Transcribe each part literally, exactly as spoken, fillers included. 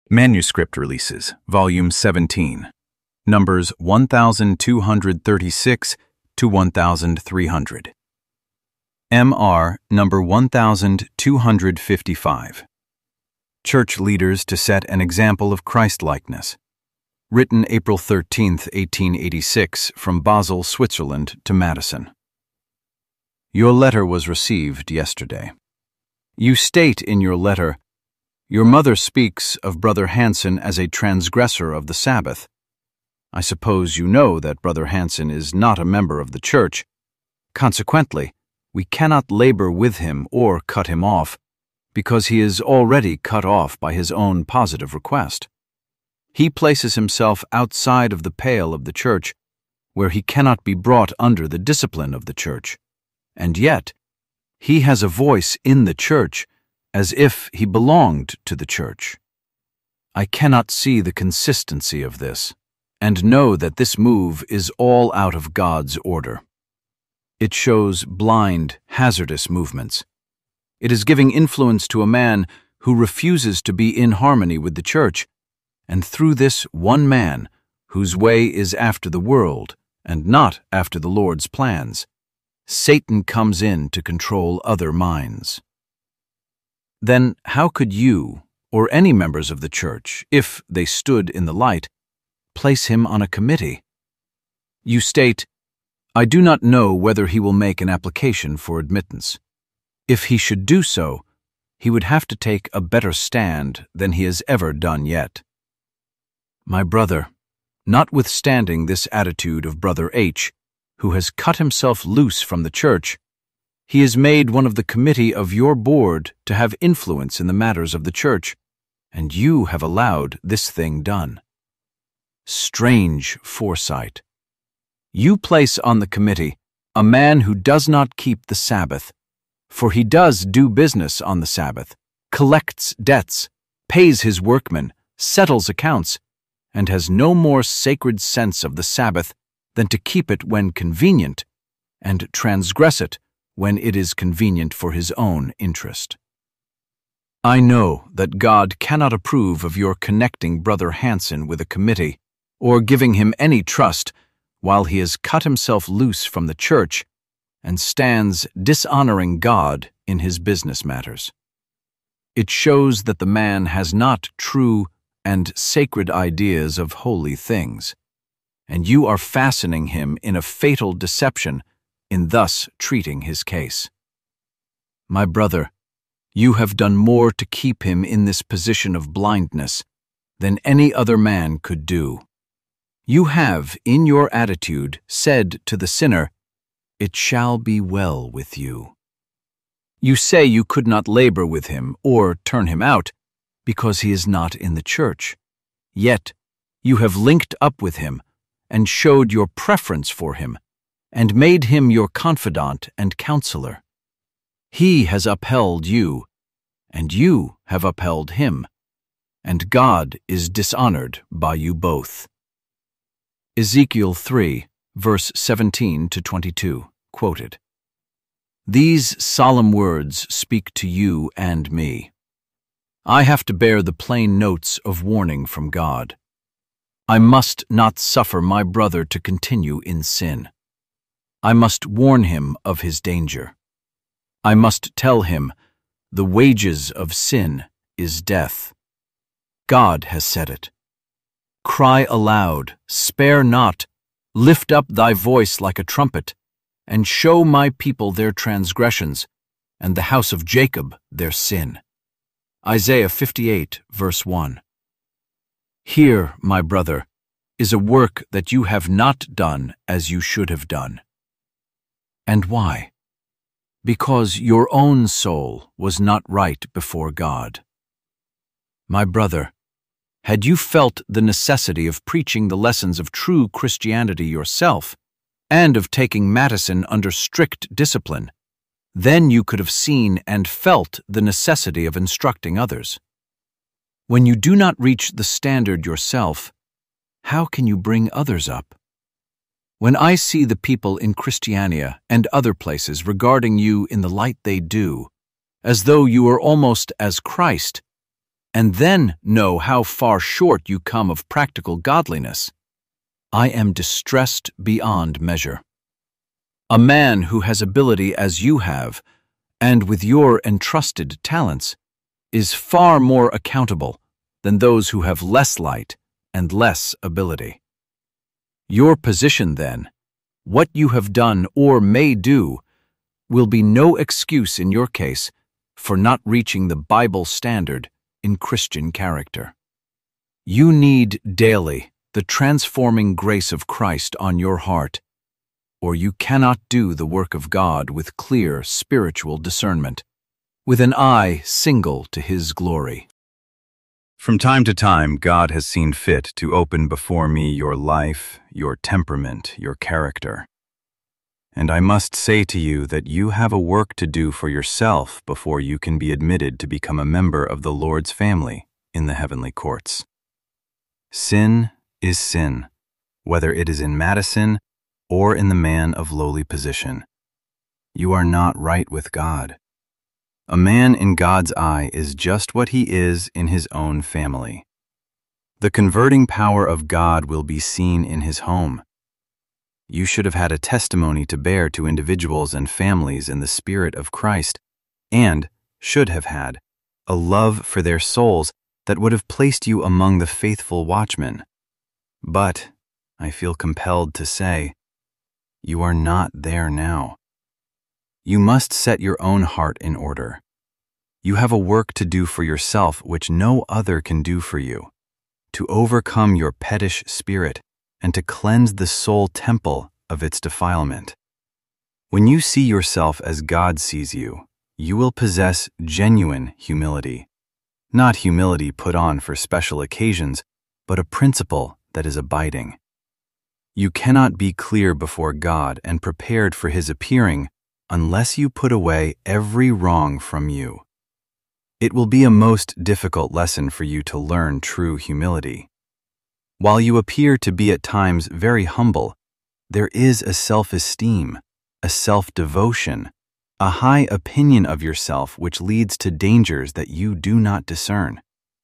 Manuscript Releases, Volume seventeen, numbers one thousand two hundred thirty-six to one thousand three hundred. M R number one thousand two hundred fifty-five. Church Leaders to Set an Example of Christ-Likeness. Written April thirteenth, eighteen eighty-six, from Basel, Switzerland to Madison. Your letter was received yesterday. You state in your letter, "Your mother speaks of Brother Hansen as a transgressor of the Sabbath. I suppose you know that Brother Hansen is not a member of the church. Consequently, we cannot labor with him or cut him off, because he is already cut off by his own positive request. He places himself outside of the pale of the church, where he cannot be brought under the discipline of the church, and yet he has a voice in the church as if he belonged to the church. I cannot see the consistency of this, and know that this move is all out of God's order. It shows blind, hazardous movements. It is giving influence to a man who refuses to be in harmony with the church, and through this one man, whose way is after the world and not after the Lord's plans, Satan comes in to control other minds. Then how could you, or any members of the church, if they stood in the light, place him on a committee? You state, "I do not know whether he will make an application for admittance. If he should do so, he would have to take a better stand than he has ever done yet." My brother, notwithstanding this attitude of Brother H., who has cut himself loose from the church, he is made one of the committee of your board to have influence in the matters of the church, and you have allowed this thing done. Strange foresight. You place on the committee a man who does not keep the Sabbath, for he does do business on the Sabbath, collects debts, pays his workmen, settles accounts, and has no more sacred sense of the Sabbath than to keep it when convenient, and transgress it when it is convenient for his own interest. I know that God cannot approve of your connecting Brother Hansen with a committee, or giving him any trust while he has cut himself loose from the church and stands dishonoring God in his business matters. It shows that the man has not true and sacred ideas of holy things, and you are fastening him in a fatal deception in thus treating his case. My brother, you have done more to keep him in this position of blindness than any other man could do. You have, in your attitude, said to the sinner, "It shall be well with you." You say you could not labor with him or turn him out because he is not in the church. Yet you have linked up with him and showed your preference for him and made him your confidant and counselor. He has upheld you, and you have upheld him, and God is dishonored by you both. Ezekiel three, verse seventeen to twenty-two, quoted. These solemn words speak to you and me. I have to bear the plain notes of warning from God. I must not suffer my brother to continue in sin. I must warn him of his danger. I must tell him, the wages of sin is death. God has said it. Cry aloud, spare not, lift up thy voice like a trumpet, and show my people their transgressions, and the house of Jacob their sin. Isaiah fifty-eight, verse one. Here, my brother, is a work that you have not done as you should have done. And why? Because your own soul was not right before God. My brother, had you felt the necessity of preaching the lessons of true Christianity yourself, and of taking Madison under strict discipline, then you could have seen and felt the necessity of instructing others. When you do not reach the standard yourself, how can you bring others up? When I see the people in Christiania and other places regarding you in the light they do, as though you were almost as Christ, and then know how far short you come of practical godliness. I am distressed beyond measure. A man who has ability as you have, and with your entrusted talents, is far more accountable than those who have less light and less ability. Your position, then, what you have done or may do, will be no excuse in your case for not reaching the Bible standard in Christian character. You need daily the transforming grace of Christ on your heart, or you cannot do the work of God with clear spiritual discernment, with an eye single to His glory. From time to time, God has seen fit to open before me your life, your temperament, your character. And I must say to you that you have a work to do for yourself before you can be admitted to become a member of the Lord's family in the heavenly courts. Sin is sin, whether it is in Madison or in the man of lowly position. You are not right with God. A man in God's eye is just what he is in his own family. The converting power of God will be seen in his home. You should have had a testimony to bear to individuals and families in the Spirit of Christ, and should have had a love for their souls that would have placed you among the faithful watchmen. But I feel compelled to say, you are not there now. You must set your own heart in order. You have a work to do for yourself which no other can do for you, to overcome your pettish spirit and to cleanse the soul temple of its defilement. When you see yourself as God sees you, you will possess genuine humility, not humility put on for special occasions, but a principle that is abiding. You cannot be clear before God and prepared for His appearing unless you put away every wrong from you. It will be a most difficult lesson for you to learn true humility. While you appear to be at times very humble, there is a self-esteem, a self-devotion, a high opinion of yourself which leads to dangers that you do not discern.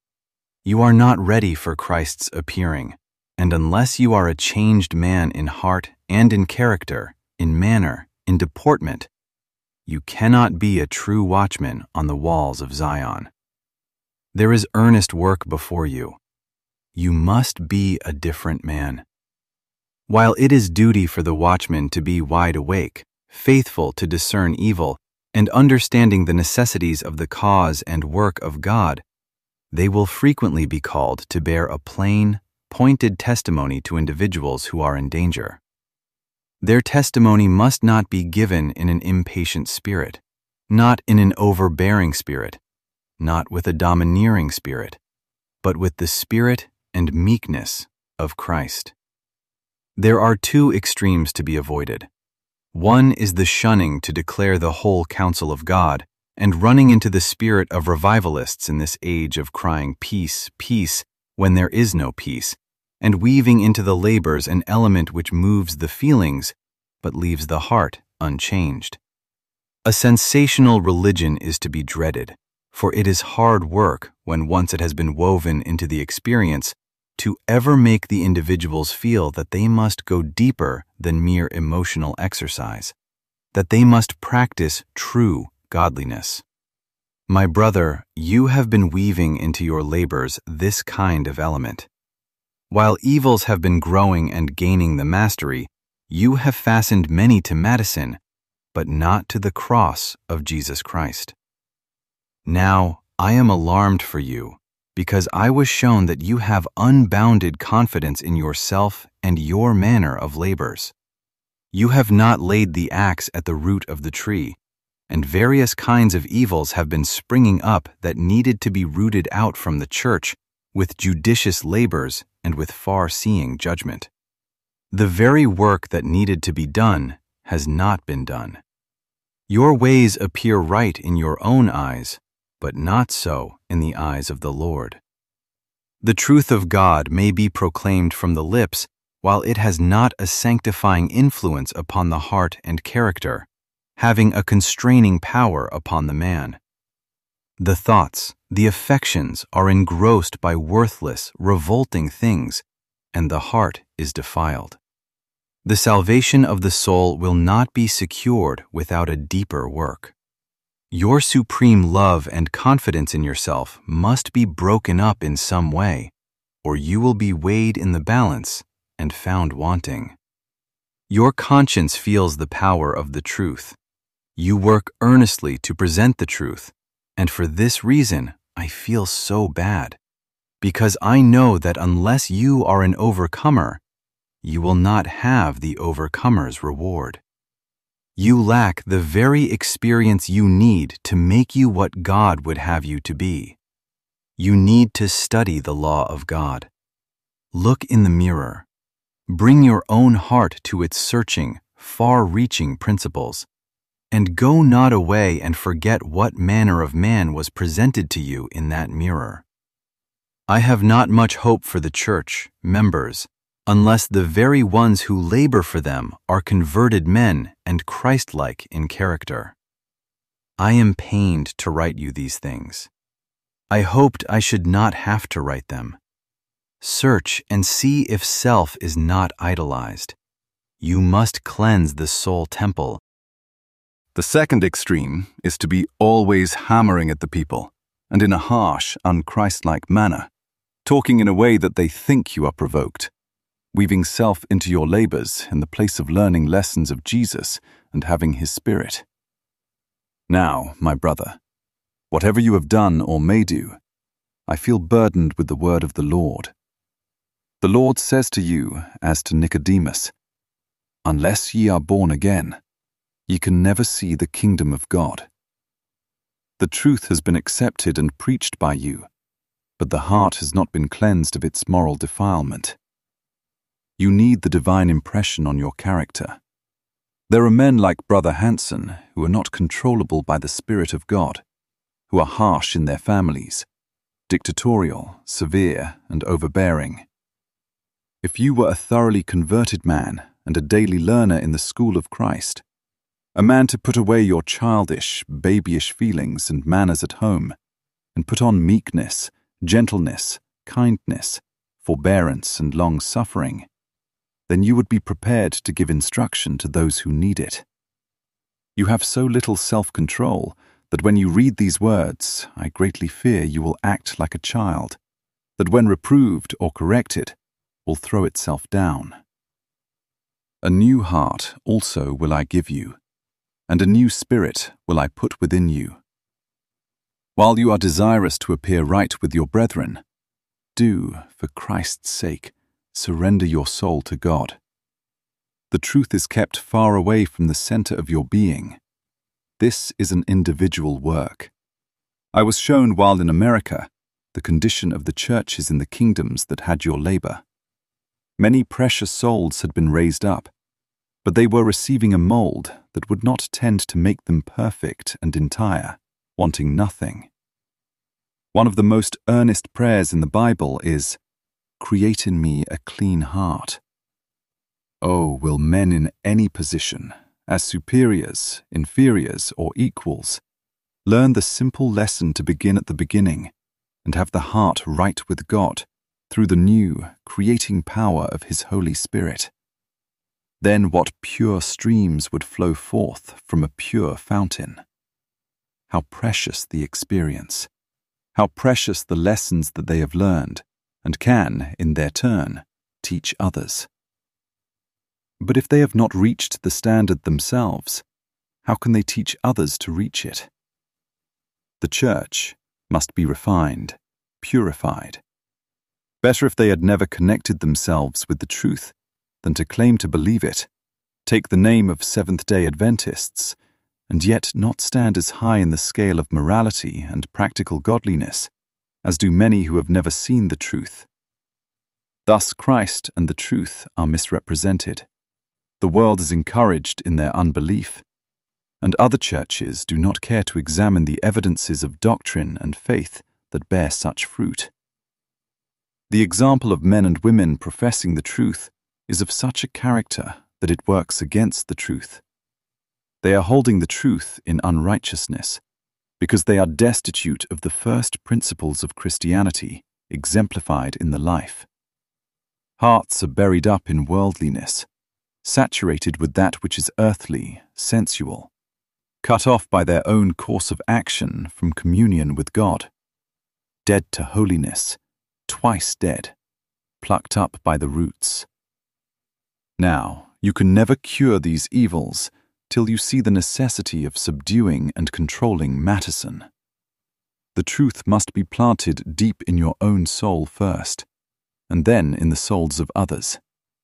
You are not ready for Christ's appearing, and unless you are a changed man in heart and in character, in manner, in deportment, you cannot be a true watchman on the walls of Zion. There is earnest work before you. You must be a different man. While it is duty for the watchman to be wide awake, faithful to discern evil, and understanding the necessities of the cause and work of God, they will frequently be called to bear a plain, pointed testimony to individuals who are in danger. Their testimony must not be given in an impatient spirit, not in an overbearing spirit, not with a domineering spirit, but with the spirit and meekness of Christ. There are two extremes to be avoided. One is the shunning to declare the whole counsel of God and running into the spirit of revivalists in this age of crying peace, peace, when there is no peace, and weaving into the labors an element which moves the feelings but leaves the heart unchanged. A sensational religion is to be dreaded, for it is hard work, when once it has been woven into the experience, to ever make the individuals feel that they must go deeper than mere emotional exercise, that they must practice true godliness. My brother, you have been weaving into your labors this kind of element. While evils have been growing and gaining the mastery, you have fastened many to Madison, but not to the cross of Jesus Christ. Now I am alarmed for you, because I was shown that you have unbounded confidence in yourself and your manner of labors. You have not laid the axe at the root of the tree, and various kinds of evils have been springing up that needed to be rooted out from the church with judicious labors and with far-seeing judgment. The very work that needed to be done has not been done. Your ways appear right in your own eyes, but not so in the eyes of the Lord. The truth of God may be proclaimed from the lips, while it has not a sanctifying influence upon the heart and character, having a constraining power upon the man. The thoughts, the affections are engrossed by worthless, revolting things, and the heart is defiled. The salvation of the soul will not be secured without a deeper work. Your supreme love and confidence in yourself must be broken up in some way, or you will be weighed in the balance and found wanting. Your conscience feels the power of the truth. You work earnestly to present the truth, and for this reason I feel so bad, because I know that unless you are an overcomer, you will not have the overcomer's reward. You lack the very experience you need to make you what God would have you to be. You need to study the law of God. Look in the mirror. Bring your own heart to its searching, far-reaching principles, and go not away and forget what manner of man was presented to you in that mirror. I have not much hope for the church, members, unless the very ones who labor for them are converted men and Christ-like in character. I am pained to write you these things. I hoped I should not have to write them. Search and see if self is not idolized. You must cleanse the soul temple. The second extreme is to be always hammering at the people, and in a harsh, unchristlike manner, talking in a way that they think you are provoked, weaving self into your labors in the place of learning lessons of Jesus and having his Spirit. Now, my brother, whatever you have done or may do, I feel burdened with the word of the Lord. The Lord says to you, as to Nicodemus, "Unless ye are born again, ye can never see the kingdom of God." The truth has been accepted and preached by you, but the heart has not been cleansed of its moral defilement. You need the divine impression on your character. There are men like Brother Hansen who are not controllable by the Spirit of God, who are harsh in their families, dictatorial, severe, and overbearing. If you were a thoroughly converted man and a daily learner in the school of Christ, a man to put away your childish, babyish feelings and manners at home, and put on meekness, gentleness, kindness, forbearance, and long-suffering, then you would be prepared to give instruction to those who need it. You have so little self-control that when you read these words, I greatly fear you will act like a child, that when reproved or corrected, will throw itself down. A new heart also will I give you, and a new spirit will I put within you. While you are desirous to appear right with your brethren, do, for Christ's sake, surrender your soul to God. The truth is kept far away from the center of your being. This is an individual work. I was shown while in America the condition of the churches in the kingdoms that had your labor. Many precious souls had been raised up, but they were receiving a mold that would not tend to make them perfect and entire, wanting nothing. One of the most earnest prayers in the Bible is, "Create in me a clean heart." Oh, will men in any position, as superiors, inferiors, or equals, learn the simple lesson to begin at the beginning and have the heart right with God through the new, creating power of His Holy Spirit. Then what pure streams would flow forth from a pure fountain. How precious the experience, how precious the lessons that they have learned and can, in their turn, teach others. But if they have not reached the standard themselves, how can they teach others to reach it? The church must be refined, purified. Better if they had never connected themselves with the truth than to claim to believe it, take the name of Seventh-day Adventists, and yet not stand as high in the scale of morality and practical godliness as do many who have never seen the truth. Thus Christ and the truth are misrepresented. The world is encouraged in their unbelief, and other churches do not care to examine the evidences of doctrine and faith that bear such fruit. The example of men and women professing the truth is of such a character that it works against the truth. They are holding the truth in unrighteousness, because they are destitute of the first principles of Christianity exemplified in the life. Hearts are buried up in worldliness, saturated with that which is earthly, sensual, cut off by their own course of action from communion with God, dead to holiness, twice dead, plucked up by the roots. Now, you can never cure these evils till you see the necessity of subduing and controlling Matteson. The truth must be planted deep in your own soul first, and then in the souls of others.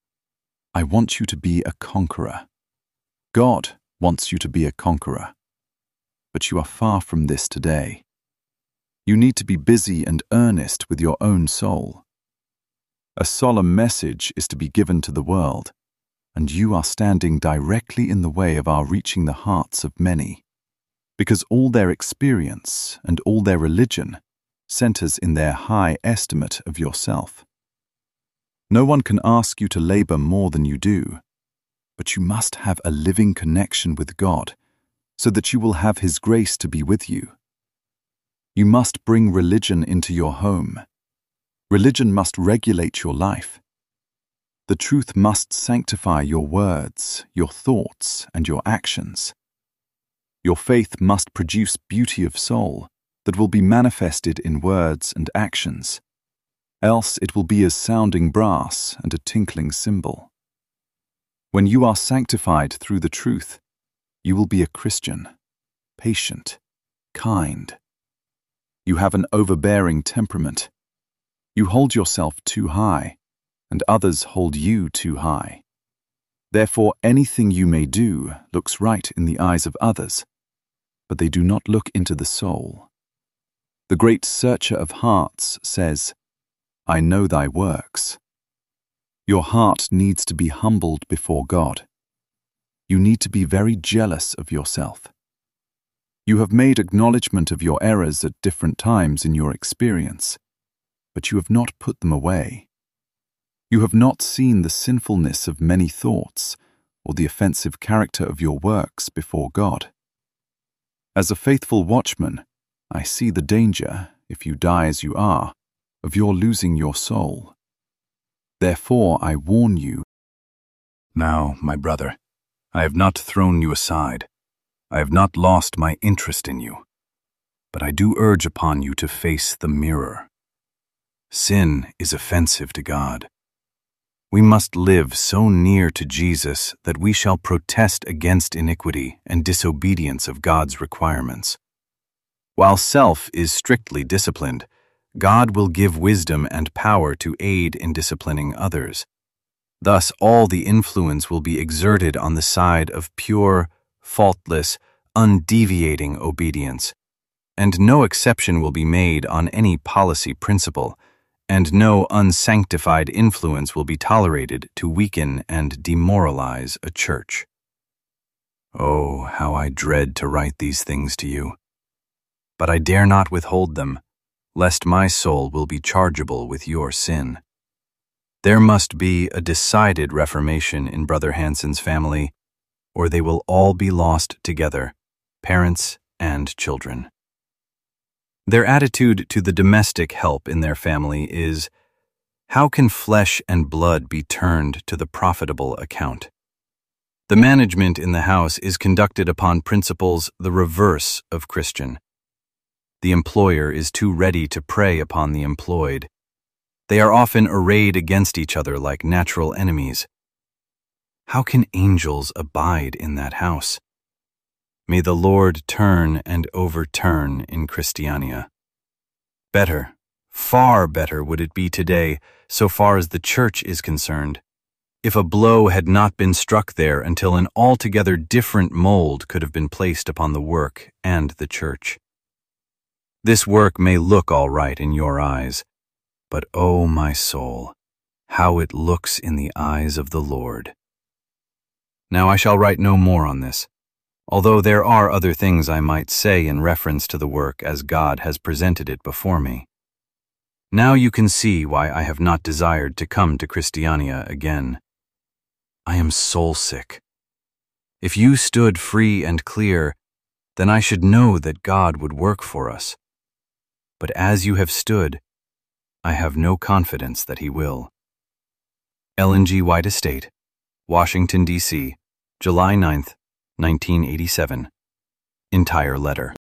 I want you to be a conqueror. God wants you to be a conqueror. But you are far from this today. You need to be busy and earnest with your own soul. A solemn message is to be given to the world, and you are standing directly in the way of our reaching the hearts of many, because all their experience and all their religion centers in their high estimate of yourself. No one can ask you to labor more than you do, but you must have a living connection with God so that you will have His grace to be with you. You must bring religion into your home. Religion must regulate your life. The truth must sanctify your words, your thoughts, and your actions. Your faith must produce beauty of soul that will be manifested in words and actions. Else it will be as sounding brass and a tinkling cymbal. When you are sanctified through the truth, you will be a Christian, patient, kind. You have an overbearing temperament. You hold yourself too high, and others hold you too high. Therefore, anything you may do looks right in the eyes of others, but they do not look into the soul. The great searcher of hearts says, I know thy works. Your heart needs to be humbled before God. You need to be very jealous of yourself. You have made acknowledgement of your errors at different times in your experience, but you have not put them away. You have not seen the sinfulness of many thoughts or the offensive character of your works before God. As a faithful watchman, I see the danger, if you die as you are, of your losing your soul. Therefore I warn you. Now, my brother, I have not thrown you aside. I have not lost my interest in you. But I do urge upon you to face the mirror. Sin is offensive to God. We must live so near to Jesus that we shall protest against iniquity and disobedience of God's requirements. While self is strictly disciplined, God will give wisdom and power to aid in disciplining others. Thus, all the influence will be exerted on the side of pure, faultless, undeviating obedience, and no exception will be made on any policy principle, and no unsanctified influence will be tolerated to weaken and demoralize a church. Oh, how I dread to write these things to you! But I dare not withhold them, lest my soul will be chargeable with your sin. There must be a decided reformation in Brother Hansen's family, or they will all be lost together, parents and children. Their attitude to the domestic help in their family is, how can flesh and blood be turned to the profitable account? The management in the house is conducted upon principles the reverse of Christian. The employer is too ready to prey upon the employed. They are often arrayed against each other like natural enemies. How can angels abide in that house? May the Lord turn and overturn in Christiania. Better, far better would it be today, so far as the church is concerned, if a blow had not been struck there until an altogether different mold could have been placed upon the work and the church. This work may look all right in your eyes, but oh, my soul, how it looks in the eyes of the Lord. Now I shall write no more on this, although there are other things I might say in reference to the work as God has presented it before me. Now you can see why I have not desired to come to Christiania again. I am soul-sick. If you stood free and clear, then I should know that God would work for us. But as you have stood, I have no confidence that he will. Ellen G. White Estate, Washington, D C, July ninth, nineteen eighty-seven. Entire letter.